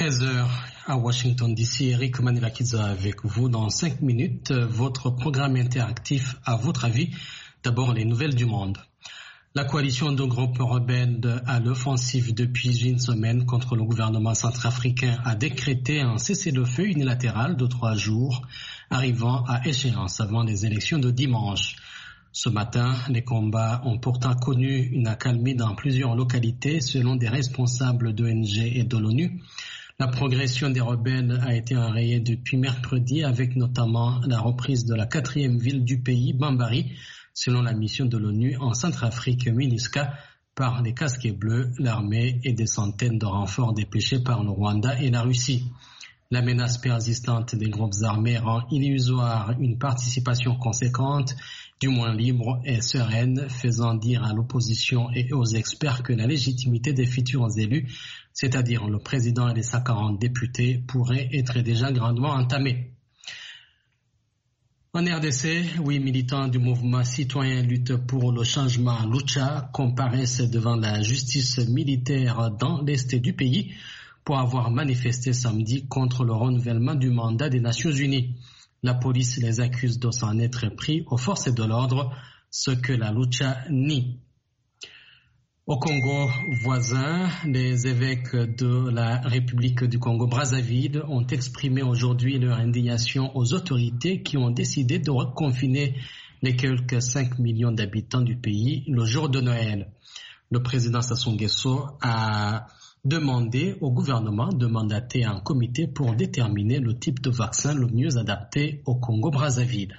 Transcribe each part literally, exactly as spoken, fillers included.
treize heures à Washington D C, Eric Manelakiza avec vous dans cinq minutes. Votre programme interactif à votre avis. D'abord les nouvelles du monde. La coalition de groupes rebelles à l'offensive depuis une semaine contre le gouvernement centrafricain a décrété un cessez-le-feu unilatéral de trois jours, arrivant à échéance avant les élections de dimanche. Ce matin, les combats ont pourtant connu une accalmie dans plusieurs localités selon des responsables d'O N G et de l'ONU. La progression des rebelles a été enrayée depuis mercredi avec notamment la reprise de la quatrième ville du pays, Bambari, selon la mission de l'ONU en Centrafrique, MINUSCA, par les casquets bleus, l'armée et des centaines de renforts dépêchés par le Rwanda et la Russie. La menace persistante des groupes armés rend illusoire une participation conséquente, du moins libre et sereine, faisant dire à l'opposition et aux experts que la légitimité des futurs élus, c'est-à-dire le président et les cent quarante députés, pourrait être déjà grandement entamée. En R D C, huit militants du mouvement citoyen lutte pour le changement Lucha comparaissent devant la justice militaire dans l'est du pays pour avoir manifesté samedi contre le renouvellement du mandat des Nations Unies. La police les accuse de s'en être pris aux forces de l'ordre, ce que la Lucha nie. Au Congo voisin, les évêques de la République du Congo-Brazzaville ont exprimé aujourd'hui leur indignation aux autorités qui ont décidé de reconfiner les quelques cinq millions d'habitants du pays le jour de Noël. Le président Sassou Nguesso a demandé au gouvernement de mandater un comité pour déterminer le type de vaccin le mieux adapté au Congo-Brazzaville.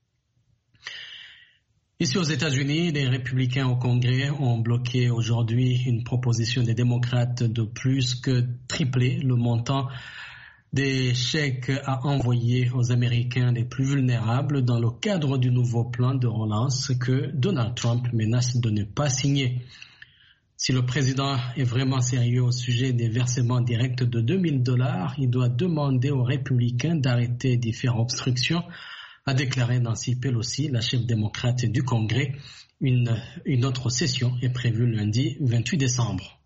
Ici aux États-Unis, les républicains au Congrès ont bloqué aujourd'hui une proposition des démocrates de plus que tripler le montant des chèques à envoyer aux Américains les plus vulnérables dans le cadre du nouveau plan de relance que Donald Trump menace de ne pas signer. Si le président est vraiment sérieux au sujet des versements directs de deux mille dollars, il doit demander aux républicains d'arrêter d'y faire obstruction, a déclaré Nancy Pelosi, la chef démocrate du Congrès. Une, une autre session est prévue lundi vingt-huit décembre.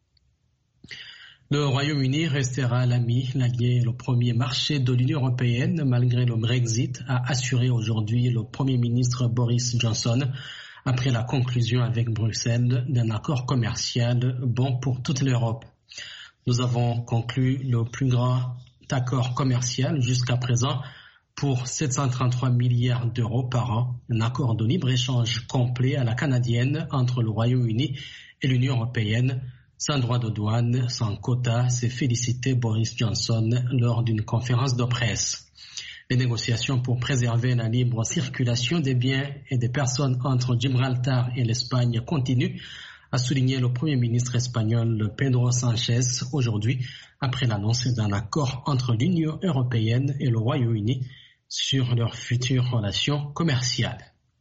Le Royaume-Uni restera l'ami, l'allié, le premier marché de l'Union européenne malgré le Brexit, a assuré aujourd'hui le Premier ministre Boris Johnson après la conclusion avec Bruxelles d'un accord commercial bon pour toute l'Europe. Nous avons conclu le plus grand accord commercial jusqu'à présent pour sept cent trente-trois milliards d'euros par an, un accord de libre-échange complet à la canadienne entre le Royaume-Uni et l'Union européenne, sans droit de douane, sans quota, s'est félicité Boris Johnson lors d'une conférence de presse. Les négociations pour préserver la libre circulation des biens et des personnes entre Gibraltar et l'Espagne continuent, a souligné le Premier ministre espagnol Pedro Sánchez aujourd'hui, après l'annonce d'un accord entre l'Union européenne et le Royaume-Uni sur leurs futures relations commerciales.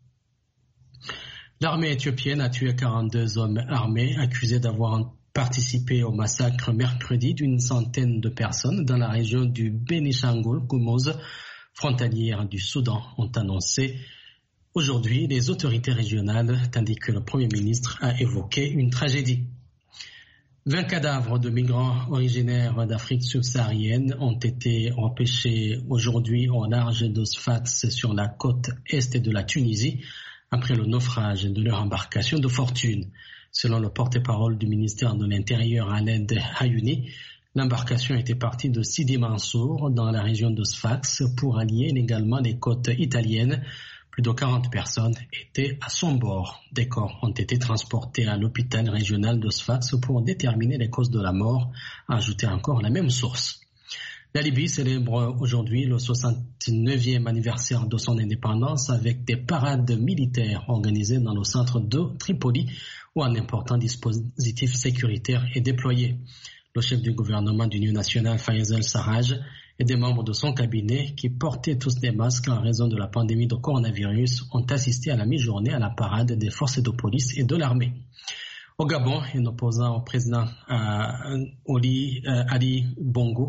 L'armée éthiopienne a tué quarante-deux hommes armés accusés d'avoir participé au massacre mercredi d'une centaine de personnes dans la région du Bénichangul-Gumuz, frontalière du Soudan, ont annoncé aujourd'hui les autorités régionales, tandis que le Premier ministre a évoqué une tragédie. vingt cadavres de migrants originaires d'Afrique subsaharienne ont été repêchés aujourd'hui au large de Sfax sur la côte est de la Tunisie après le naufrage de leur embarcation de fortune. Selon le porte-parole du ministère de l'Intérieur, Khaled Hayouni, l'embarcation était partie de Sidi Mansour dans la région de Sfax pour allier également les côtes italiennes. Plus de quarante personnes étaient à son bord. Des corps ont été transportés à l'hôpital régional de Sfax pour déterminer les causes de la mort, a ajouté encore la même source. La Libye célèbre aujourd'hui le soixante-neuvième anniversaire de son indépendance avec des parades militaires organisées dans le centre de Tripoli où un important dispositif sécuritaire est déployé. Le chef du gouvernement d'Union nationale, Fayez el-Sarraj, et des membres de son cabinet qui portaient tous des masques en raison de la pandémie de coronavirus ont assisté à la mi-journée à la parade des forces de police et de l'armée. Au Gabon, un opposant au président euh, Ali, euh, Ali Bongo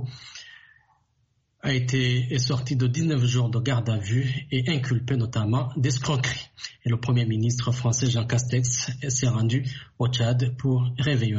a été est sorti de dix-neuf jours de garde à vue et inculpé notamment d'escroquerie. Et le Premier ministre français Jean Castex s'est rendu au Tchad pour réveiller